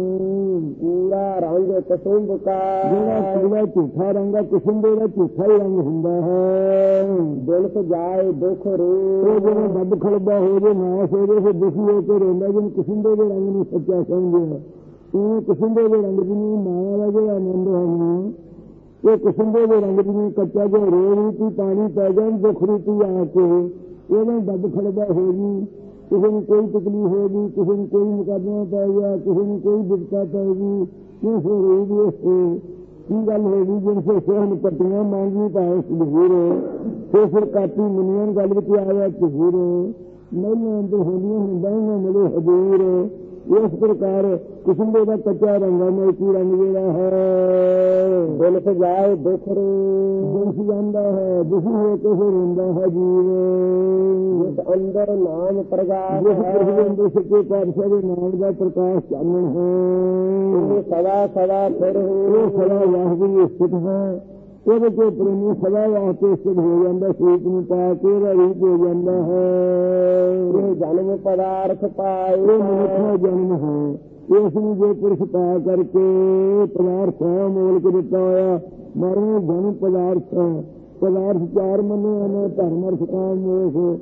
ਪੂਰਾ ਰੰਗ ਕਸੁੰਭ ਕਾ ਜਿਹੜਾ ਪੂਰਾ ਝੂਠਾ ਰੰਗ ਹੈ ਕਿਸਮੇ ਦਾ ਝੂਠਾ ਹੀ ਰੰਗ ਹੁੰਦਾ ਹੈ। ਦਿਲ ਤੋਂ ਜਾਏ ਦੁੱਖ ਰੋ ਜਦੋਂ ਦੱਬ ਖੜਦਾ ਹੋ ਜੇ ਨਾਸ ਹੋ ਜੇ ਫਿਰ ਦੁਖੀ ਹੋ ਕੇ ਰੋਂਦਾ ਜਿਹਨੂੰ ਕਿਸਮੇ ਦੇ ਰੰਗ ਨੂੰ ਸੱਚਾ ਸਮਝਿਆ ਉਹ ਕਿਸਮੇ ਦੇ ਰੰਗ ਜਿਹਨੂੰ ਮਾਇਆ ਦਾ ਜਿਹੜਾ ਆਨੰਦ ਹੈ ਇਹ ਕਿਸਮੇ ਦੇ ਰੰਗ ਜਿਹਨੂੰ ਕੱਚਾ ਜੋ ਰੋ ਰੀਤੀ ਪਾਣੀ ਪੈ ਜਾਣ ਦੁੱਖ ਰੀਤੀ ਆ ਕੇ ਉਹਨੂੰ ਦੱਬ ਖੜਦਾ ਹੋ ਜੀ ਕਿਸੇ ਨੂੰ ਕੋਈ ਤਕਲੀਫ ਹੋਏਗੀ ਕਿਸੇ ਨੂੰ ਕੋਈ ਮੁਕੱਦਮਾ ਪੈ ਗਿਆ ਕਿਸੇ ਨੂੰ ਕੋਈ ਦਿੱਕਤ ਪਏਗੀ ਕਿਸ ਹੋਏਗੀ ਕੀ ਗੱਲ ਹੋਏਗੀ ਜਿਨ ਸੇ ਸੋਹਣ ਪੱਟੀਆਂ ਮੰਗਣੀ ਪਾਏ ਸੁਧੀਰ ਤੇ ਫਿਰ ਕਾਪੀ ਮੁਨੀਆਂ ਗੱਲ ਵਿੱਚ ਆਇਆ ਸੁਧੀਰ ਮੈਨੂੰ ਅੰਦਰ ਹੋਣੀਆਂ ਹੁੰਦਾ ਨਾ ਮਿਲੇ ਹਜ਼ੂਰ। ਇਸ ਪ੍ਰਕਾਰ ਕਿਸਮ ਦਾ ਕੱਚਾ ਰੰਗਾ ਮੋਤੀ ਰੰਗ ਜਿਹੜਾ ਹੈ ਦਿਲ ਸੇ ਜਾਏ ਦੁੱਖ ਦੁੱਖ ਜਾਂਦਾ ਹੈ ਦੁਖੀ ਹੋ ਕੇ ਫਿਰ ਹੁੰਦਾ ਹੈ ਜੀਵ ਜਿਸ ਅੰਦਰ ਨਾਮ ਪ੍ਰਗਾਸ ਹੈ ਸੱਚੇ ਪਾਤਸ਼ਾਹ ਦੇ ਨਾਮ ਦਾ ਪ੍ਰਕਾਸ਼ ਚਾਨਣ ਹੈ ਸਦਾ ਸਦਾ ਫਿਰ ਉਹ ਸਦਾ ਵਾਹਿਗੁਰੂ ਸਥਿਤ ਹੈ ਉਹਦੇ ਤੇ ਪ੍ਰੇਮੀ ਸਦਾ ਵਾਸਤੇ ਸਥਿਤ ਹੋ ਜਾਂਦਾ ਸੂਤ ਨੂੰ ਪਾ ਕੇ ਰੀਤ ਹੋ ਜਾਂਦਾ ਹੈ। ਇਹ ਜਨਮ ਪਦਾਰਥ ਪਾਏ ਮਨੁੱਖ ਜਨਮ ਹੈ ਇਸ ਨੂੰ ਜੇ ਪੁਰਖ ਪਾ ਕਰਕੇ ਪਦਾਰਥ ਮੋਲ ਕੇ ਦਿੱਤਾ ਹੋਇਆ ਮਰਨ ਜਨਮ ਪਦਾਰਥ ਪਦਾਰਥ ਚਾਰ ਮੰਨੇ ਹਨ ਧਰਮ ਅਰਥ ਕਾਮ ਮੋਖ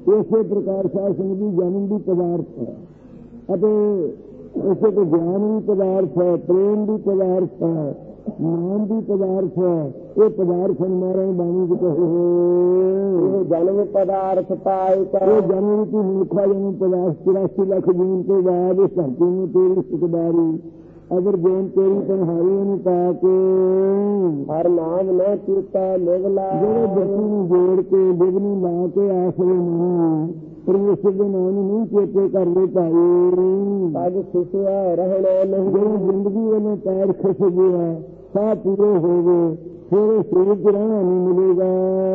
ਇਸੇ ਪ੍ਰਕਾਰ ਸਾਧ ਸੰਗਤ ਜੀ ਜਨਮ ਵੀ ਪਦਾਰਥ ਹੈ ਅਤੇ ਇਸੇ ਤੋਂ ਗਿਆਨ ਵੀ ਪਦਾਰਥ ਹੈ, ਪ੍ਰੇਮ ਵੀ ਪਦਾਰਥ ਹੈ, ਨਾਮ ਵੀ ਪਦਾਰਥ ਹੈ। ਇਹ ਪਦਾਰਥ ਮਹਾਰਾਜ ਬਾਣੀ ਵਿੱਚ ਕਹੇ ਇਹ ਜਨਮ ਪਦਾਰਥ ਪਾਇ ਕਰ ਇਹ ਜਨਮ ਵਿੱਚ ਮਨੁੱਖਾ ਜਨਮ ਪਦਾਰਥ ਚੁਰਾਸੀ ਲੱਖ ਜੀਵਨ ਤੋਂ ਬਾਅਦ ਇਸ ਧਰਤੀ ਨੂੰ ਤੇਰੀ ਸਿਕਦਾਰੀ ਅਗਰ ਜੇਨ ਤੇਰੀ ਤਨਹਾਰੀ ਨੂੰ ਪਾ ਕੇ ਹਰ ਨਾਮ ਨਾ ਚੇਤਾ ਲਿਵਲਾ ਜਿਹੜੇ ਬੱਚੀ ਨੂੰ ਜੋੜ ਕੇ ਲਿਵ ਨੂੰ ਲਾ ਕੇ ਆਸਰੇ ਨਹੀਂ ਪਰਮੇਸ਼ਰ ਦੇ ਨਾਮ ਨੂੰ ਨਹੀਂ ਚੇਤੇ ਕਰਦੇ ਭਾਈ ਅੱਜ ਖੁਸ਼ਿਆ ਰਹਿਣਾ ਨਹੀਂ ਜਿਹੜੀ ਜ਼ਿੰਦਗੀ ਵੱਲੋਂ ਪੈਰ ਖਸ ਗਿਆ ਸਾਹ ਪੂਰੇ ਹੋ ਗਏ ਫਿਰ ਸੂਰਜ ਰਹਿਣਾ ਨਹੀਂ ਮਿਲੇਗਾ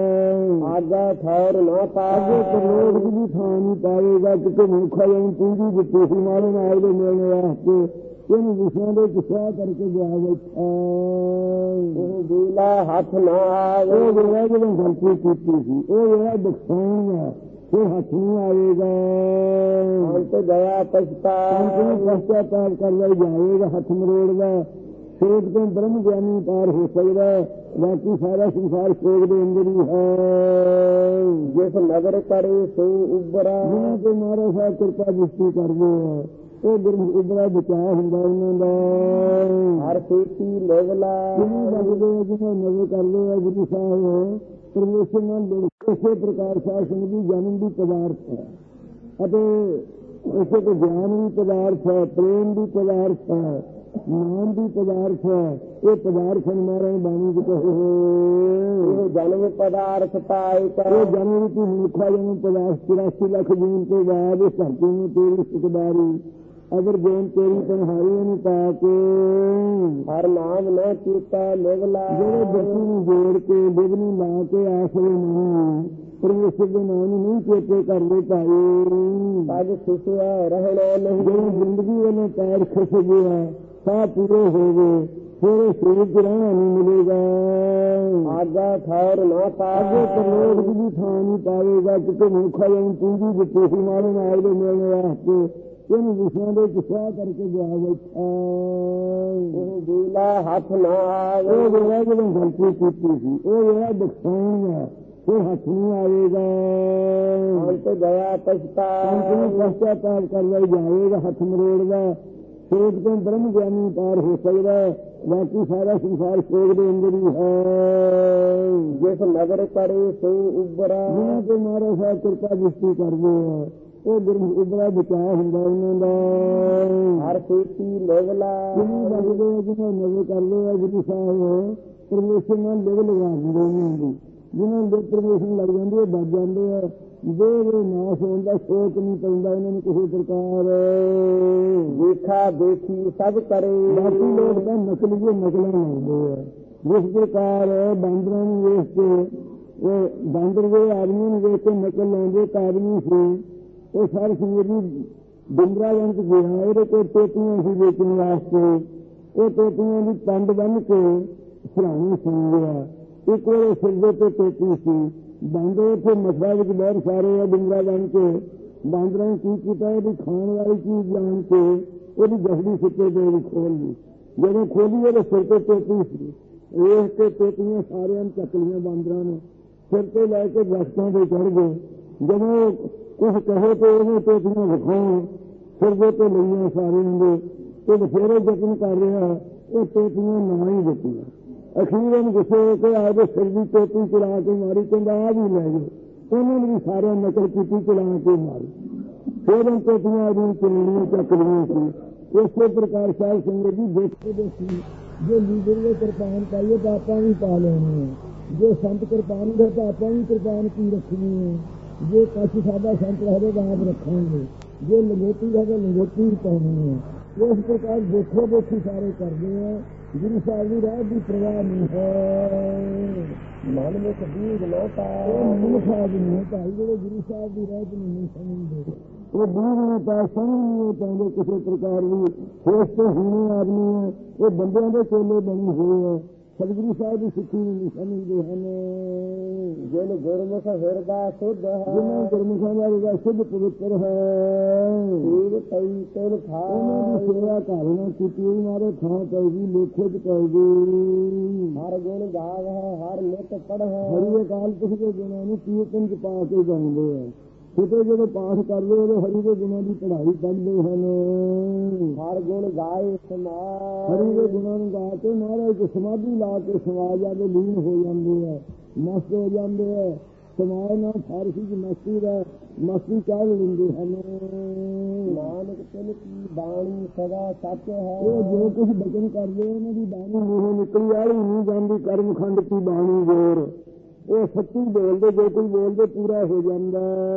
ਆਗਾ ਠਹਿਰ ਨਾ ਪਾਵੇ ਲੋਕ ਵੀ ਥਾਂ ਨਹੀਂ ਪਾਵੇਗਾ ਕਿਤੇ ਮਨੁੱਖਾ ਜਨ ਪੂੰਜੀ ਦਿੱਤੀ ਸੀ ਮਾਰੇ ਨਾਲ ਦੇ ਮਿਲਣ ਵਾਸਤੇ ਇਹਨੂੰ ਵਿਸ਼ਿਆਂ ਦੇ ਕਿਸਾ ਕਰਕੇ ਗਿਆ ਬੈਠਾ ਉਹ ਬੀਲਾ ਹੱਥ ਨਾ ਆਵੇ ਉਹ ਜਿਹੜਾ ਜਦੋਂ ਗਲਤੀ ਕੀਤੀ ਸੀ ਉਹ ਜਿਹੜਾ ਦੁਖਾਉਣ ਹੈ ਫਿਰ ਹੱਥ ਨਹੀਂ ਆਵੇਗਾ ਅੰਤ ਗਿਆ ਪਛਤਾ ਅੰਤ ਪਛਤਾਪ ਕਰਦਾ ਜਾਏਗਾ ਹੱਥ ਮਰੋੜਦਾ ਸੋਚ ਤੋਂ ਬ੍ਰਹਮ ਗਿਆਨੀ ਪਾਰ ਹੋ ਸਕਦਾ ਬਾਕੀ ਸਾਰਾ ਸੰਸਾਰ ਸੋਚ ਦੇ ਅੰਦਰ ਹੀ ਹੈ ਜਿਸ ਨਗਰ ਕਰੇ ਸੋ ਉਬਰਾ ਜਿਹਨਾਂ ਤੇ ਮਹਾਰਾਜ ਸਾਹਿਬ ਕਿਰਪਾ ਦ੍ਰਿਸ਼ਟੀ ਕਰਦੇ ਹੈ ਉਹ ਗੁਰੂ ਉਬਰਾ ਬਚਾ ਹੁੰਦਾ ਉਹਨਾਂ ਦਾ ਹਰ ਸੇਤੀ ਲੇਵਲਾ ਜਿਹਨੂੰ ਲੱਗਦੇ ਜਿਹਨੂੰ ਨਜ਼ਰ ਕਰਦੇ ਹੈ ਗੁਰੂ ਸਾਹਿਬ ਪਰਮੇਸ਼ਰ ਨਾਲ ਇਸੇ ਪ੍ਰਕਾਰ ਸਾਧ ਸੰਗਤ ਜੀ ਜਨਮ ਵੀ ਪਦਾਰਥ ਹੈ ਅਤੇ ਇਸੇ ਤੋਂ ਗਿਆਨ ਵੀ ਪਦਾਰਥ ਹੈ, ਪ੍ਰੇਮ ਵੀ ਪਦਾਰਥ ਹੈ, ਨਾਮ ਵੀ ਪਦਾਰਥ ਹੈ। ਇਹ ਪਦਾਰਥ ਮਹਾਰਾਜ ਬਾਣੀ ਵਿੱਚ ਕਹੇ ਇਹ ਜਨਮ ਪਦਾਰਥ ਪਾਇ ਕਰ ਇਹ ਜਨਮ ਵਿੱਚ ਮਨੁੱਖਾ ਜਨਮ ਪਦਾਰਥ ਚੁਰਾਸੀ ਲੱਖ ਜੀਵਨ ਤੋਂ ਬਾਅਦ ਇਸ ਧਰਤੀ ਨੂੰ ਤੇਰੀ ਸਿਕਦਾਰੀ ਅਗਰ ਜੇਨ ਤੇਰੀ ਤਨਹਾਰੀ ਨੂੰ ਪਾ ਕੇ ਹਰ ਨਾਮ ਨਾ ਚੇਤਾ ਲਿਵਲਾ ਜਿਹੜੇ ਬੱਚੀ ਨੂੰ ਜੋੜ ਕੇ ਲਿਵ ਨੂੰ ਲਾ ਕੇ ਆਸਰੇ ਨਹੀਂ ਪਰਮੇਸ਼ਰ ਦੇ ਨਾਮ ਨੂੰ ਨਹੀਂ ਚੇਤੇ ਕਰਦੇ ਭਾਈ ਅੱਜ ਖੁਸ਼ਿਆ ਰਹਿਣਾ ਨਹੀਂ ਜਿਹੜੀ ਜ਼ਿੰਦਗੀ ਵੱਲੋਂ ਪੈਰ ਖਸ ਗਿਆ ਸਾਹ ਪੂਰੇ ਹੋ ਗਏ ਫਿਰ ਸੂਰਜ ਰਹਿਣਾ ਨਹੀਂ ਮਿਲੇਗਾ ਆਗਾ ਠਹਿਰ ਨਾ ਪਾਵੇ ਲੋਕ ਵੀ ਥਾਂ ਨਹੀਂ ਪਾਵੇਗਾ ਕਿਤੇ ਮਨੁੱਖਾ ਜਨ ਪੂੰਜੀ ਦਿੱਤੀ ਸੀ ਮਾਰੇ ਨਾਲ ਦੇ ਮਿਲਣ ਵਾਸਤੇ ਇਹਨੂੰ ਵਿਸ਼ਿਆਂ ਦੇ ਕਿਸਾ ਕਰਕੇ ਗਿਆ ਬੈਠਾ ਉਹ ਬੀਲਾ ਹੱਥ ਨਾ ਆਵੇ ਉਹ ਜਿਹੜਾ ਜਦੋਂ ਗਲਤੀ ਕੀਤੀ ਸੀ ਉਹ ਜਿਹੜਾ ਦੁਖਾਉਣ ਹੈ ਫਿਰ ਹੱਥ ਨਹੀਂ ਆਵੇਗਾ ਅੰਤ ਗਿਆ ਪਛਤਾ ਅੰਤ ਪਛਤਾਪ ਕਰਦਾ ਜਾਏਗਾ ਹੱਥ ਮਰੋੜਦਾ ਸੋਚ ਤੋਂ ਬ੍ਰਹਮ ਗਿਆਨੀ ਪਾਰ ਹੋ ਸਕਦਾ ਬਾਕੀ ਸਾਰਾ ਸੰਸਾਰ ਸੋਚ ਦੇ ਅੰਦਰ ਹੀ ਹੈ ਜਿਸ ਨਗਰ ਕਰੇ ਸੋ ਉਬਰਾ ਜਿਹਨਾਂ ਤੇ ਮਹਾਰਾਜ ਸਾਹਿਬ ਕਿਰਪਾ ਦ੍ਰਿਸ਼ਟੀ ਕਰਦੇ ਹੈ ਉਹ ਗੁਰੂ ਉਬਰਾ ਬਚਾ ਹੁੰਦਾ ਉਹਨਾਂ ਦਾ ਹਰ ਸੇਤੀ ਲੇਵਲਾ ਜਿਹਨੂੰ ਲੱਗਦੇ ਜਿਹਨੂੰ ਨਜ਼ਰ ਕਰਦੇ ਆ ਗੁਰੂ ਸਾਹਿਬ ਪਰਮੇਸ਼ਰ ਨਾਲ ਲਿਵ ਲਗਾ ਦਿੰਦੇ ਉਹਨਾਂ ਦੀ ਜਿਹਨਾਂ ਦੇ ਪਰਮੇਸ਼ਰ ਲੱਗ ਜਾਂਦੇ ਉਹ ਬਚ ਜਾਂਦੇ ਆ ਦੇ ਨਾਸ਼ ਹੋਣ ਦਾ ਸੋਚ ਨਹੀਂ ਪੈਂਦਾ ਇਹਨਾਂ ਨੂੰ ਕਿਸੇ ਪ੍ਰਕਾਰ ਦੇਖਾ ਦੇਖੀ ਸਭ ਕਰੇ ਬਾਕੀ ਲੋਕ ਤਾਂ ਨਕਲੀਏ ਨਕਲਾਂ ਲਾਉਂਦੇ ਆ ਜਿਸ ਪ੍ਰਕਾਰ ਬਾਂਦਰਾਂ ਨੂੰ ਵੇਖ ਕੇ ਉਹ ਬਾਂਦਰ ਦੇ ਆਦਮੀ ਨੂੰ ਵੇਖ ਕੇ ਨਕਲ ਲਾਉਂਦੇ ਇੱਕ ਆਦਮੀ ਸੀ ਉਹ ਸਾਰੀ ਸੰਗਤੀ ਬਿੰਦਰਾਵਨ ਚ ਗਿਆ ਉਹਦੇ ਕੋਲ ਟੋਪੀਆਂ ਸੀ ਵੇਚਣ ਵਾਸਤੇ ਉਹ ਟੋਪੀਆਂ ਦੀ ਪੰਡ ਬੰਨ ਕੇ ਸਰਾਣੀ ਸੁਣ ਗਿਆ ਇੱਕ ਵਾਰ ਸਿਰਦੇ ਤੇ ਟੋਪੀ ਸੀ ਬਾਂਦਰ ਉੱਥੇ ਮਸਲਾ ਵਿੱਚ ਬਹੁਤ ਸਾਰੇ ਆ ਬਿੰਦਰਾ ਬਣ ਕੇ ਬਾਂਦਰਾਂ ਨੇ ਕੀ ਕੀਤਾ ਉਹਦੀ ਖਾਣ ਵਾਲੀ ਚੀਜ਼ ਜਾਣ ਕੇ ਉਹਦੀ ਗਸੜੀ ਸਿੱਟੇ ਤੇ ਉਹਦੀ ਖੋਲ ਲਈ ਜਦੋਂ ਖੋਲੀ ਉਹਦੇ ਸਿਰ ਤੇ ਟੋਪੀ ਸੀ ਵੇਖ ਕੇ ਟੋਪੀਆਂ ਸਾਰਿਆਂ ਨੂੰ ਚੱਕ ਲਈਆਂ ਬਾਂਦਰਾਂ ਨੇ ਸਿਰ ਤੇ ਲੈ ਕੇ ਦਰਖਤਾਂ ਤੇ ਚੜ੍ਹ ਗਏ ਜਦੋਂ ਕੁਝ ਕਹੇ ਤੇ ਉਹਨੇ ਟੋਪੀਆਂ ਵਿਖਾਉਣ ਸਿਰਦੇ ਤੇ ਲਈਆਂ ਸਾਰਿਆਂ ਦੇ ਤੇ ਬਥੇਰੇ ਯਤਨ ਕਰ ਰਿਹਾ ਉਹ ਟੋਪੀਆਂ ਨਾ ਹੀ ਦਿੱਤੀਆਂ ਅਖੀਰ ਨੂੰ ਗੁੱਸੇ ਹੋ ਕੇ ਆਪਦੇ ਸਿਰ ਦੀ ਟੋਪੀ ਚਲਾ ਕੇ ਮਾਰੀ ਕਹਿੰਦਾ ਆ ਵੀ ਲੈ ਗਏ ਉਹਨਾਂ ਨੇ ਵੀ ਸਾਰਿਆਂ ਨਕਲ ਕੀਤੀ ਚਲਾ ਕੇ ਮਾਰੀ ਫਿਰ ਉਹ ਟੋਪੀਆਂ ਆਪਣੀ ਚਲਾਉਣੀਆਂ ਚੱਕ ਲਈਆਂ ਸੀ ਇਸੇ ਪ੍ਰਕਾਰ ਸਾਧ ਸੰਗਤ ਜੀ ਦੇਖਦੇ ਦੇਖੀ ਜੇ ਲੀਡਰ ਦੇ ਕਿਰਪਾਨ ਪਾਈਏ ਤਾਂ ਆਪਾਂ ਵੀ ਪਾ ਲੈਣੀ ਹੈ ਜੇ ਸੰਤ ਕਿਰਪਾਨ ਦੇ ਤਾਂ ਆਪਾਂ ਵੀ ਕਿਰਪਾਨ ਕੀ ਰੱਖਣੀ ਹੈ ਜੇ ਕਾਸ਼ੀ ਸਾਡਾ ਸੰਤ ਰਹੇ ਤਾਂ ਆਪ ਰੱਖਾਂਗੇ ਜੇ ਲੰਗੋਟੀ ਹੈ ਤਾਂ ਲੰਗੋਟੀ ਹੀ ਪਾਉਣੀ ਹੈ ਇਸ ਪ੍ਰਕਾਰ ਦੇਖੋ ਦੇਖੀ ਸਾਰੇ ਕਰਦੇ ਆ ਗੁਰੂ ਸਾਹਿਬ ਦੀ ਰਾਹ ਦੀ ਪ੍ਰਵਾਹ ਨਹੀਂ ਹੈ ਮਨ ਵਿੱਚ ਬੀਜ ਨਾ ਪਾਏ ਗੁਰੂ ਸਾਹਿਬ ਨੂੰ ਭਾਈ ਜਿਹੜੇ ਗੁਰੂ ਸਾਹਿਬ ਦੀ ਰਾਹ ਨੂੰ ਨਹੀਂ ਸਮਝਦੇ ਉਹ ਬੀਜ ਨਾ ਪਾ ਸਮਝ ਨਹੀਂ ਪਾਉਂਦੇ ਕਿਸੇ ਪ੍ਰਕਾਰ ਦੀ ਹੋਸ਼ ਤੋਂ ਹੋਣੇ ਆਦਮੀ ਹੈ ਉਹ ਬੰਦਿਆਂ ਦੇ ਚੇਲੇ ਬਣੇ ਹੋਏ ਹੈ ਸਤਿਗੁਰੂ ਸਾਹਿਬ ਦੀ ਸਿੱਖੀ ਨੂੰ ਨਹੀਂ ਸਮਝਦੇ ਹਨ ਜਿਹਨੂੰ ਗੁਰਮੁਖ ਹਿਰਦਾ ਸ਼ੁੱਧ ਹੈ ਜਿਹਨੂੰ ਗੁਰਮੁਖਾਂ ਦਾ ਹਿਰਦਾ ਸ਼ੁੱਧ ਪਵਿੱਤਰ ਹੈ ਇਹ ਕਈ ਤਿੰਨ ਥਾਂ ਉਹਨਾਂ ਦੀ ਸੇਵਾ ਕਰਨਾ ਕੀਤੀ ਮਾਰੇ ਥਾਂ ਪਏਗੀ ਲੇਖੇ ਚ ਪਏਗੀ ਹਰ ਗੁਣ ਗਾਵ ਹੈ ਹਰ ਨਿਤ ਪੜ੍ਹ ਹੈ ਹਰੀ ਅਕਾਲ ਪੁਰਖ ਦੇ ਗੁਣਾਂ ਨੂੰ ਕੀਰਤਨ ਚ ਪਾ ਕੇ ਗਾਉਂਦੇ ਆ ਛੋਟੇ ਜਦੋਂ ਪਾਠ ਕਰਦੇ ਉਦੋਂ ਹਰੀ ਦੇ ਗੁਣਾਂ ਦੀ ਪੜ੍ਹਾਈ ਪੜ੍ਹਦੇ ਹਨ। ਹਰ ਗੁਣ ਗਾਏ ਸਮਾਜ, ਹਰੀ ਦੇ ਗੁਣਾਂ ਨੂੰ ਗਾ ਕੇ ਮਹਾਰਾਜ ਸਮਾਧੀ ਲਾ ਕੇ ਸਮਾਜਾਂ ਦੇ ਲੀਨ ਹੋ ਜਾਂਦੇ ਹੈ, ਮਸਤ ਹੋ ਜਾਂਦੇ ਹੈ। ਸਮਾਜ ਨਾਲ ਫਾਰਸੀ ਦੀ ਮਸਤੀ ਦਾ ਮਸਤੀ ਚਾਹ ਲੈਂਦੇ ਹਨ। ਨਾਨਕ ਤਿਲ ਕੀ ਬਾਣੀ ਸਦਾ ਸੱਚ ਹੈ। ਉਹ ਜੋ ਕੁਝ ਬਚਨ ਕਰਦੇ ਉਹਨਾਂ ਦੀ ਬਾਣੀ ਮੂੰਹੋਂ ਨਿਕਲੀ ਵਾਲੀ ਨਹੀਂ ਜਾਂਦੀ। ਕਰਮ ਖੰਡ ਕੀ ਬਾਣੀ ਜੋਰ, ਉਹ ਸੱਚੀ ਬੋਲਦੇ, ਜੋ ਕੋਈ ਬੋਲਦੇ ਪੂਰਾ ਹੋ ਜਾਂਦਾ।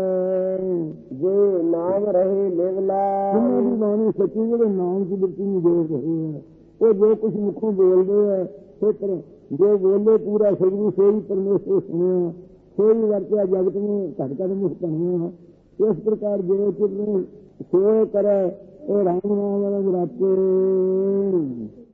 ਜੇ ਨਾਮ ਰਹੇ ਲਿਵਲਾ, ਉਹਨਾਂ ਦੀ ਬਾਣੀ ਸੱਚੀ ਜਿਹੜੇ ਨਾਮ ਦੀ ਬਿਰਤੀ ਨੂੰ ਜੋੜ ਰਹੇ ਹੈ। ਉਹ ਜੋ ਕੁਝ ਮੁਖੋਂ ਬੋਲਦੇ ਹੈ ਫਿਰ ਜੋ ਬੋਲੇ ਪੂਰਾ ਸਗੂ ਸੋਈ ਪਰਮੇਸ਼ਰ ਸੁਣਿਆ, ਸੋਈ ਵਰਤਿਆ ਜਗਤ ਨੂੰ ਘਟ ਘਟ ਮੁਖ ਬਣਿਆ। ਇਸ ਪ੍ਰਕਾਰ ਜੋ ਚਿਤ ਨੂੰ ਸੋ ਕਰੇ ਉਹ ਰਾਮ ਨਾਮ ਵਾਲਾ ਜਰਾਤੇ।